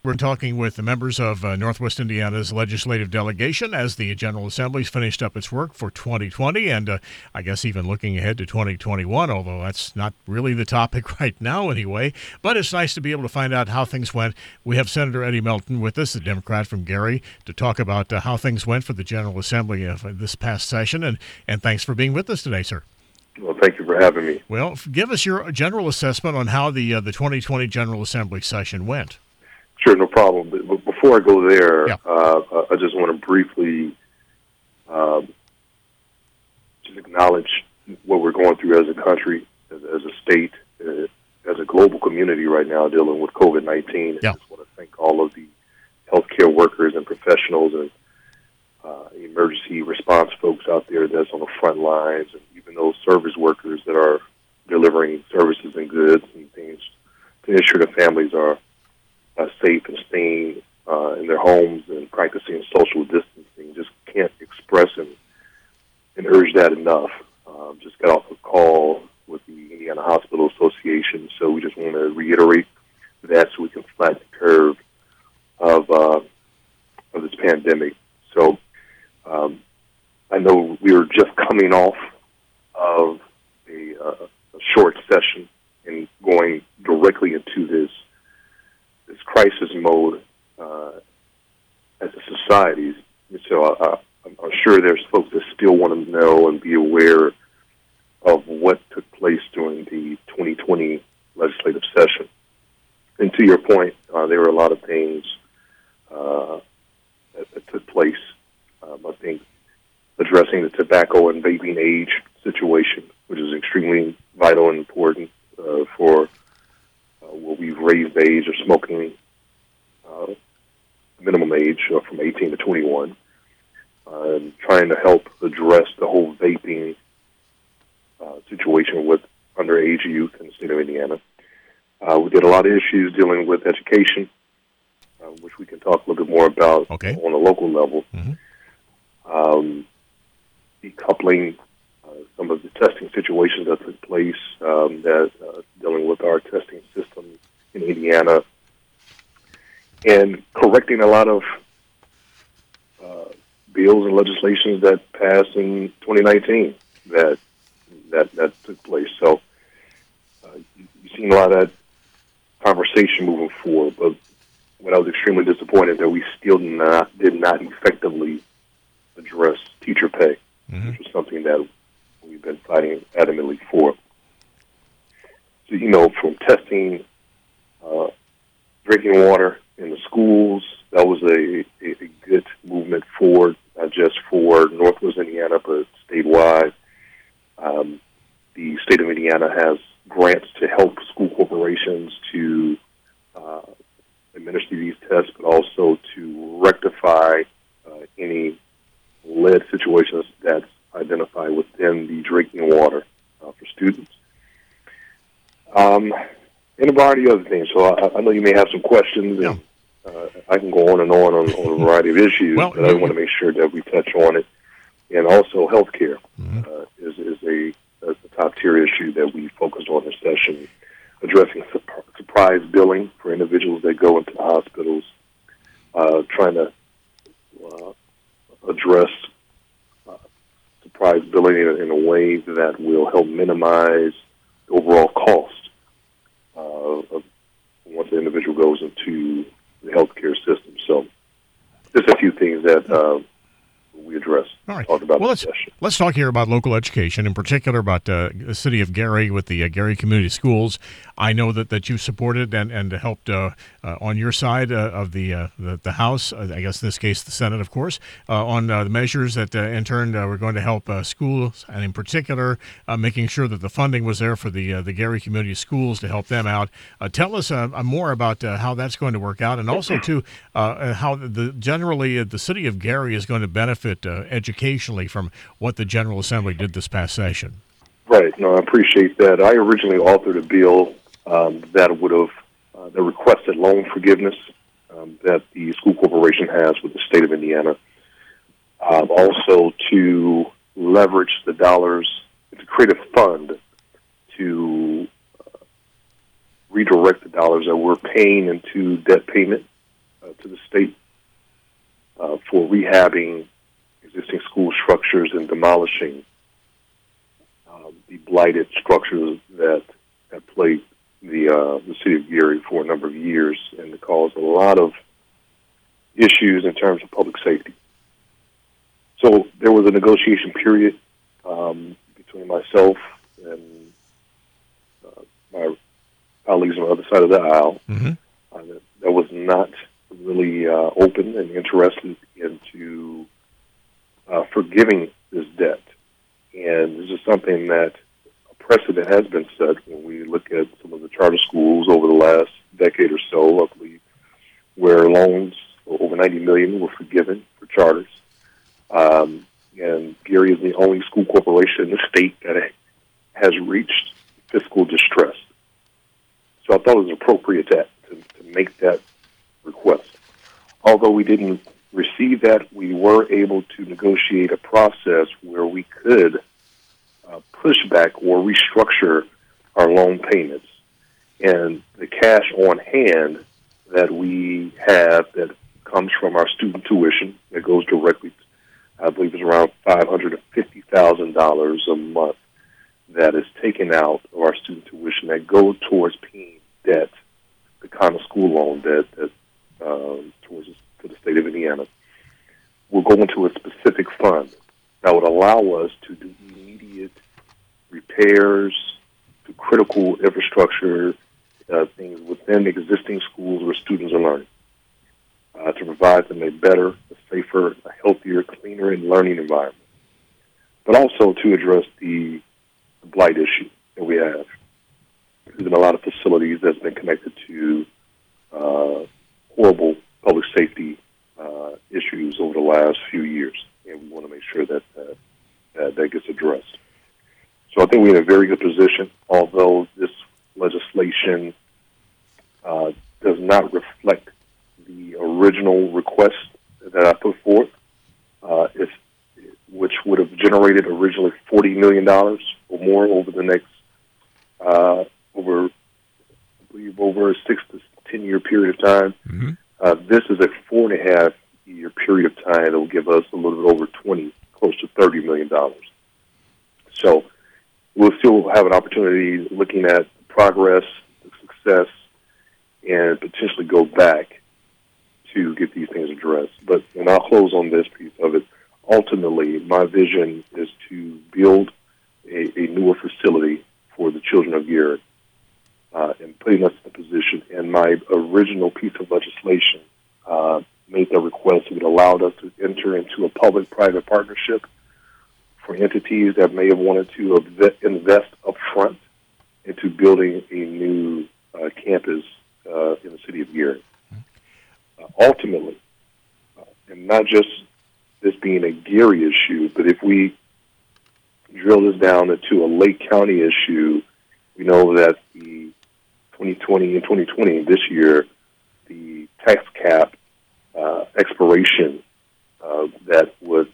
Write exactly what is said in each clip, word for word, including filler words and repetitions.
We're talking with the members of uh, Northwest Indiana's legislative delegation as the General Assembly's finished up its work for twenty twenty, and uh, I guess even looking ahead to twenty twenty-one, although that's not really the topic right now anyway. But it's nice to be able to find out how things went. We have Senator Eddie Melton with us, the Democrat from Gary, to talk about uh, how things went for the General Assembly of this past session, and, and thanks for being with us today, sir. Well, thank you for having me. Well, give us your general assessment on how the uh, the twenty twenty General Assembly session went. Sure, no problem. But before I go there, yeah. uh, I just want to briefly um, just acknowledge what we're going through as a country, as, as a state, uh, as a global community right now dealing with covid nineteen. Yeah. I just want to thank all of the healthcare workers and professionals and uh, emergency response folks out there that's on the front lines, and even those service workers that are delivering services and goods and things to ensure the families are Uh, safe and staying uh, in their homes and practicing social distancing. Just can't express and, and urge that enough. Um, just got off a call with the Indiana Hospital Association, so we just want to reiterate that so we can flatten the curve of uh, of this pandemic. So um, I know we were just coming off of a, uh, a short session and going directly into this this crisis mode uh, as a society. So I, I'm, I'm sure there's folks that still want to know and be aware of what took place during the twenty twenty legislative session. And to your point, uh, there were a lot of things uh, that, that took place. Um, I think addressing the tobacco and vaping age situation, which is extremely vital and important uh, for Uh, where we've raised the age of smoking uh, minimum age uh, from eighteen to twenty-one, uh, and trying to help address the whole vaping uh, situation with underage youth in the state of Indiana. Uh, we did a lot of issues dealing with education, uh, which we can talk a little bit more about okay. on a local level. Mm-hmm. Um, decoupling Uh, some of the testing situations that took place, um, that uh, dealing with our testing system in Indiana, and correcting a lot of uh, bills and legislations that passed in twenty nineteen that that that took place. So uh, you've seen a lot of that conversation moving forward. But what I was extremely disappointed that we still not did not effectively address teacher pay, mm-hmm. which was something that we've been fighting adamantly for. So, you know, from testing uh, drinking water in the schools, that was a, a, a good movement forward, not just for Northwest Indiana, but statewide. Um, the state of Indiana has grants to help school corporations to uh, administer these tests, but also to rectify uh, any lead situations that's identify within the drinking water uh, for students. Um, and a variety of other things. So I, I know you may have some questions, and uh, I can go on and on on, on a variety of issues, well, but I want to make sure that we touch on it. And also healthcare mm-hmm. uh, is, is a, a top-tier issue that we focused on this session, addressing su- surprise billing for individuals that go into the hospitals, uh, trying to uh, address price billing in, in a way that will help minimize the overall cost uh, of once the individual goes into the healthcare system. So just a few things that uh, we address. All right. Talk about well, let's, let's talk here about local education, in particular about uh, the city of Gary with the uh, Gary Community Schools. I know that, that you supported and, and helped uh, uh, on your side uh, of the, uh, the the House, uh, I guess in this case the Senate, of course, uh, on uh, the measures that uh, in turn uh, were going to help uh, schools, and in particular uh, making sure that the funding was there for the uh, the Gary Community Schools to help them out. Uh, tell us uh, more about uh, how that's going to work out, and also too uh, how the generally uh, the city of Gary is going to benefit uh, educationally from what the General Assembly did this past session. Right. No, I appreciate that. I originally authored a bill um, that would have uh, that requested loan forgiveness um, that the school corporation has with the state of Indiana. Um, also to leverage the dollars, to create a fund to uh, redirect the dollars that we're paying into debt payment to the state uh, for rehabbing existing school structures and demolishing uh, the blighted structures that have plagued the uh, the city of Gary for a number of years, and it caused a lot of issues in terms of public safety. So there was a negotiation period um, between myself and uh, my colleagues on the other side of the aisle mm-hmm. uh, that, that was not really uh, open and interested into uh, forgiving this debt. And this is something that a precedent has been set when we look at some of the charter schools over the last decade or so, I believe, where loans over ninety million dollars were forgiven for charters. Um, and Gary is the only school corporation in the state that has reached fiscal distress. So I thought it was appropriate to, to, to make that request. Although we didn't receive that, we were able to negotiate a process where we could uh, push back or restructure our loan payments. And the cash on hand that we have that comes from our student tuition that goes directly, I believe it's around five hundred fifty thousand dollars a month that is taken out of our student tuition that goes towards paying debt, the kind of school loan debt that um, towards to the state of Indiana, will go into a specific fund that would allow us to do immediate repairs to critical infrastructure, uh, things within existing schools where students are learning, uh, to provide them a better, a safer, a healthier, cleaner, and learning environment, but also to address the, the blight issue that we have. There's been a lot of facilities that's been connected to uh, horrible public safety uh, issues over the last few years, and we want to make sure that uh, that, that gets addressed. So I think we're in a very good position, although this legislation uh, does not reflect the original request that I put forth, uh, if, which would have generated originally forty million dollars or more over the next, uh, over, I believe, over a six to ten year period of time. Mm-hmm. Uh, this is a four and a half year period of time that will give us a little bit over twenty, close to thirty million dollars. So we'll still have an opportunity looking at progress, success, and potentially go back to get these things addressed. But, and I'll close on this piece of it. Ultimately, my vision is to build a, a newer facility for the children of Gary, uh, and putting us in a position. And my original piece of legislation uh, made the request that allowed us to enter into a public-private partnership for entities that may have wanted to invest up front into building a new uh, campus uh, in the city of Gary. Uh, ultimately, uh, and not just this being a Gary issue, but if we drill this down into a Lake County issue, we know that the twenty twenty and twenty twenty, this year, the tax cap uh, expiration uh, that would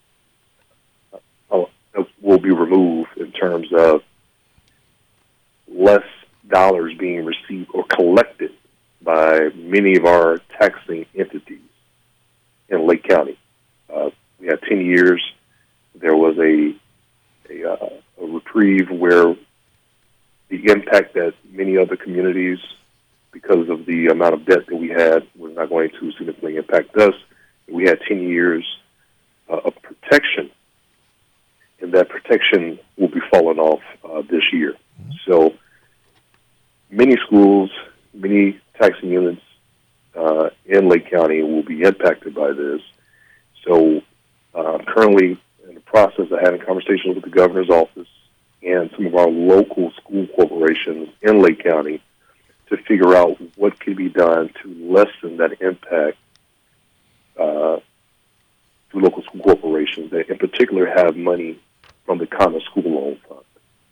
uh, will be removed in terms of less dollars being received or collected by many of our taxing entities in Lake County. Uh, we had ten years. There was a, a, uh, a reprieve where the impact that many other communities, because of the amount of debt that we had, was not going to significantly impact us. We had ten years uh, of protection, and that protection will be falling off uh, this year. Mm-hmm. So many schools, many taxing units uh, in Lake County will be impacted by this. So uh, I'm currently in the process of having conversations with the governor's office and some of our local school corporations in Lake County to figure out what can be done to lessen that impact uh, to local school corporations that in particular have money from the Common School Loan Fund.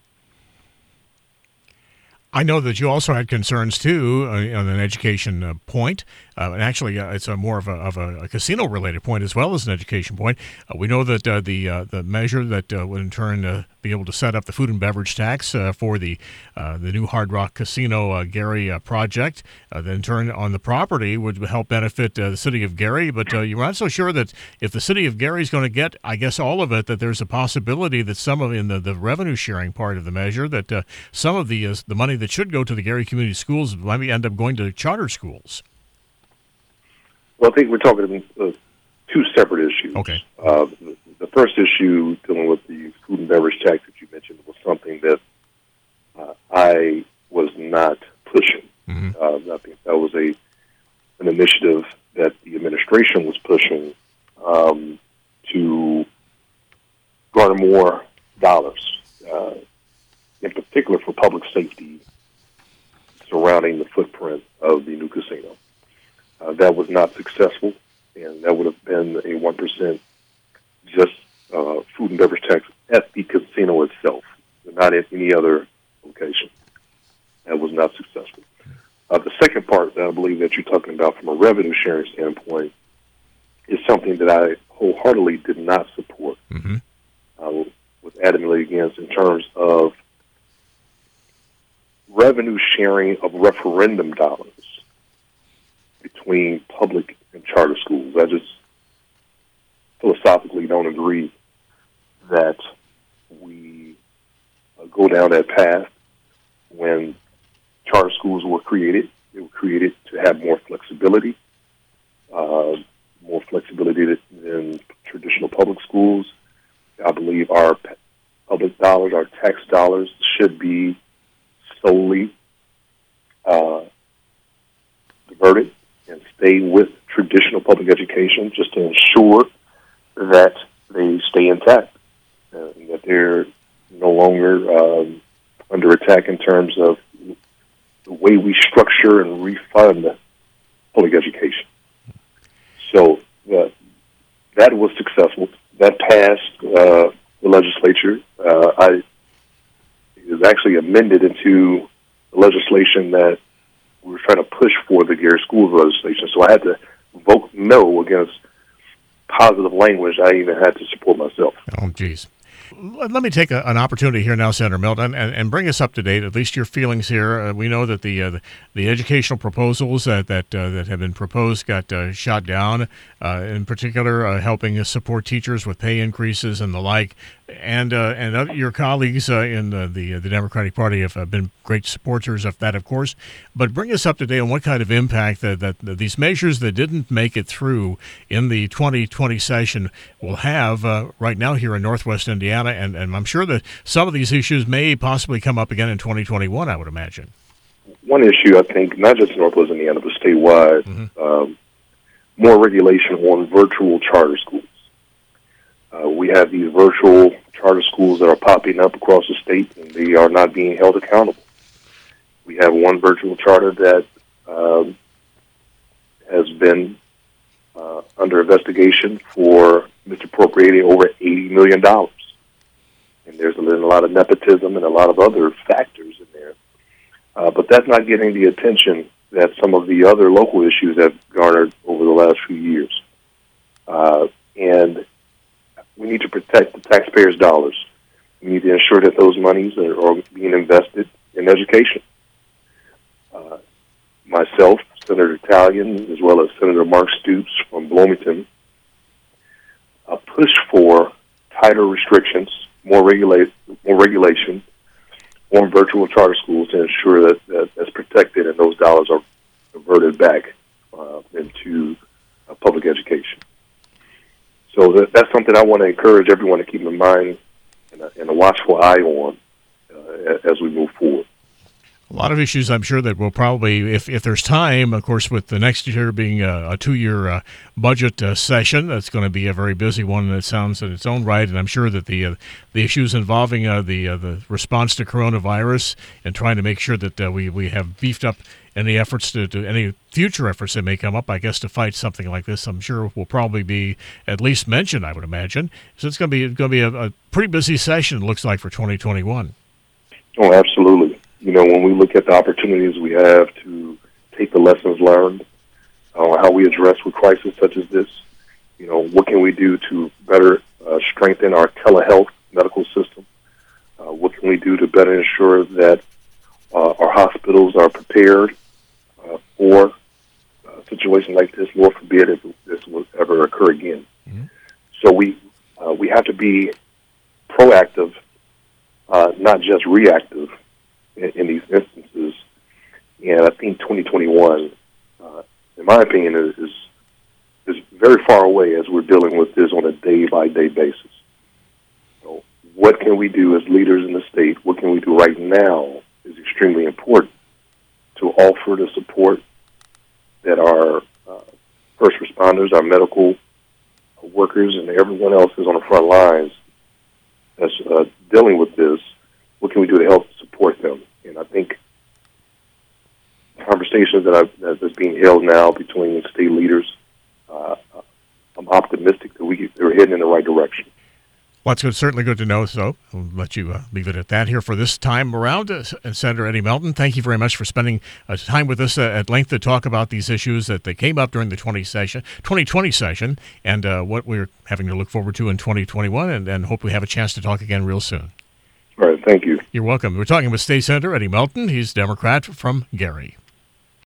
I know that you also had concerns too uh, on an education uh, point, uh, and actually uh, it's a more of a, of a, a casino-related point as well as an education point. Uh, we know that uh, the uh, the measure that uh, would in turn uh, be be able to set up the food and beverage tax uh, for the uh, the new Hard Rock Casino uh, Gary uh, project. Uh, then, in turn, on the property would help benefit uh, the city of Gary. But uh, you're not so sure that if the city of Gary is going to get, I guess, all of it, that there's a possibility that some of in the, the revenue sharing part of the measure, that uh, some of the uh, the money that should go to the Gary Community Schools might end up going to charter schools. Well, I think we're talking uh, two separate issues. Okay. Uh, the, the first issue dealing with the food and beverage tax that you mentioned was something that uh, I was not pushing. Mm-hmm. Uh, I think that was a an initiative that the administration was pushing um, to garner more dollars, uh, in particular for public safety surrounding the footprint of the new casino. Uh, that was not successful, and that would have been a one percent just uh, food and beverage tax at the casino itself, not at any other location. That was not successful. Uh, the second part that I believe that you're talking about from a revenue sharing standpoint is something that I wholeheartedly did not support. Mm-hmm. I was adamantly against in terms of revenue sharing of referendum dollars between public and charter schools. I just philosophically don't agree that we uh, go down that path. When charter schools were created, they were created to have more flexibility, uh, more flexibility than traditional public schools. I believe our public dollars, our tax dollars, should be solely uh, diverted and stay with traditional public education just to ensure that they stay intact, uh, and that they're no longer um, under attack in terms of the way we structure and refund public education. So uh, that was successful. That passed uh, the legislature. Uh, I, it was actually amended into the legislation that we were trying to push for the Gary Schools legislation. So I had to vote no against positive language. I even had to support myself. Oh, geez. Let me take a, an opportunity here now, Senator Milton, and, and bring us up to date, at least your feelings here. Uh, we know that the, uh, the the educational proposals that that, uh, that have been proposed got uh, shot down, uh, in particular uh, helping us support teachers with pay increases and the like. And uh, and other, your colleagues uh, in the, the the Democratic Party have uh, been great supporters of that, of course. But bring us up to date on what kind of impact that, that, that these measures that didn't make it through in the twenty twenty session will have uh, right now here in Northwest Indiana. And, and I'm sure that some of these issues may possibly come up again in twenty twenty-one, I would imagine. One issue, I think, not just in Northwest Indiana, but statewide, mm-hmm. um, more regulation on virtual charter schools. Uh, we have these virtual charter schools that are popping up across the state, and they are not being held accountable. We have one virtual charter that um, has been uh, under investigation for misappropriating over eighty million dollars. And there's a lot of nepotism and a lot of other factors in there. Uh, but that's not getting the attention that some of the other local issues have garnered over the last few years. Uh, and we need to protect the taxpayers' dollars. We need to ensure that those monies are, are being invested in education. Uh, myself, Senator Talion, as well as Senator Mark Stoops from Bloomington, uh, push for tighter restrictions, more regulate, more regulation on virtual charter schools to ensure that, that that's protected and those dollars are diverted back uh, into uh, public education. So that, that's something I want to encourage everyone to keep in mind and a, and a watchful eye on uh, as we move forward. A lot of issues, I'm sure, that will probably, if, if there's time, of course, with the next year being a, a two-year uh, budget uh, session, that's going to be a very busy one, and it sounds in its own right. And I'm sure that the uh, the issues involving uh, the uh, the response to coronavirus and trying to make sure that uh, we, we have beefed up any efforts to, to any future efforts that may come up, I guess, to fight something like this, I'm sure will probably be at least mentioned, I would imagine. So it's going to be going to be a, a pretty busy session, it looks like, for twenty twenty-one. Oh, absolutely. You know, when we look at the opportunities we have to take the lessons learned, uh, how we address with crisis such as this, you know, what can we do to better uh, strengthen our telehealth medical system? Uh, what can we do to better ensure that uh, our hospitals are prepared uh, for a situation like this? Lord forbid if this will ever occur again. Mm-hmm. So we uh, we have to be proactive, uh, not just reactive in, in these instances. And I think twenty twenty-one, uh, in my opinion, is, is is very far away as we're dealing with this on a day-by-day basis. So what can we do as leaders in the state? What can we do right now is extremely important to offer the support that our uh, first responders, our medical workers, and everyone else is on the front lines that's uh, dealing with this. What can we do to help support them? And I think conversations that I've, that's being held now between state leaders, uh, I'm optimistic that we they're heading in the right direction. Well, it's good, certainly good to know, so I'll let you uh, leave it at that here for this time around. Uh, and Senator Eddie Melton, thank you very much for spending uh, time with us uh, at length to talk about these issues that they came up during the twenty twenty session and uh, what we're having to look forward to in twenty twenty-one, and, and hope we have a chance to talk again real soon. All right, thank you. You're welcome. We're talking with State Senator Eddie Melton. He's Democrat from Gary.